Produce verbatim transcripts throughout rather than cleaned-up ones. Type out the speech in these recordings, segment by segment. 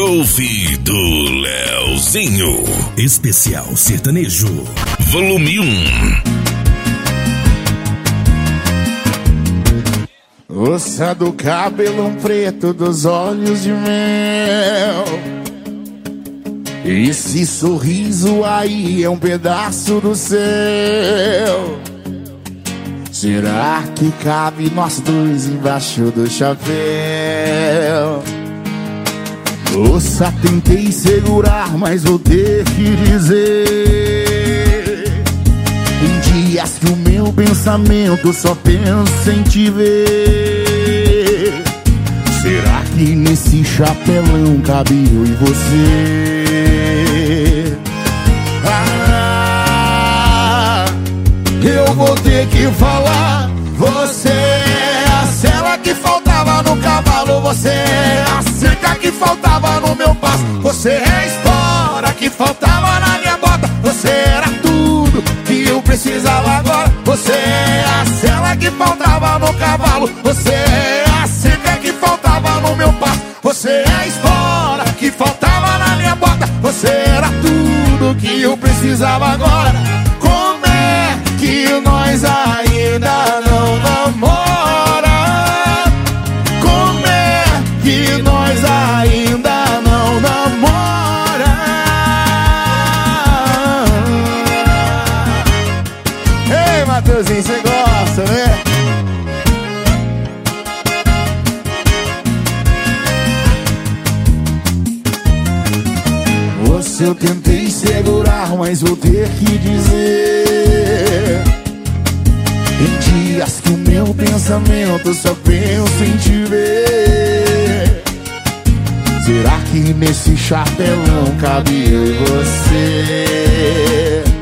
Groove do Leozinho. Especial sertanejo. Volume um. Moça do cabelo preto, dos olhos de mel. Esse sorriso aí é um pedaço do céu. Será que cabe nós dois embaixo do chapéu? Moça, tentei segurar, mas vou ter que dizer: em dias que o meu pensamento só pensa em te ver, será que nesse chapelão cabe eu e você? Ah, eu vou ter que falar. Você é a sela que faltava no cavalo. Você é a cerca que faltava no meu passo. Você é a espora que faltava na minha bota. Você era tudo que eu precisava agora. Você é a sela que faltava no cavalo. Você é a cerca que faltava no meu passo. Você é a espora que faltava na minha bota. Você era tudo que eu precisava agora. Como é que nós ainda não namora? Como é que nós ainda não namora? Ei, Matheusinho, você gosta, né? Você eu tentei segurar, mas vou ter que dizer: em dias que o meu pensamento só pensa em te ver, será que nesse chapelão cabe eu e você?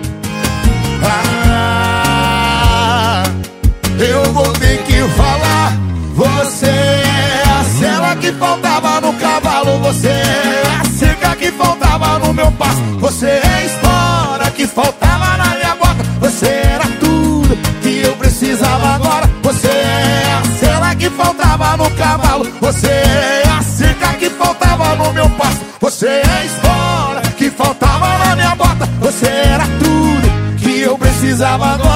Ah, eu vou ter que falar. Você é a sela que faltava no cavalo. Você é a cerca que faltava no meu passo. Você é a espora que faltava na minha bota. Você era tudo que eu precisava agora. Você é a sela que faltava no cavalo. Você é a cerca que faltava no meu passo. Você é a espora que faltava na minha bota. Você era tudo que eu precisava agora.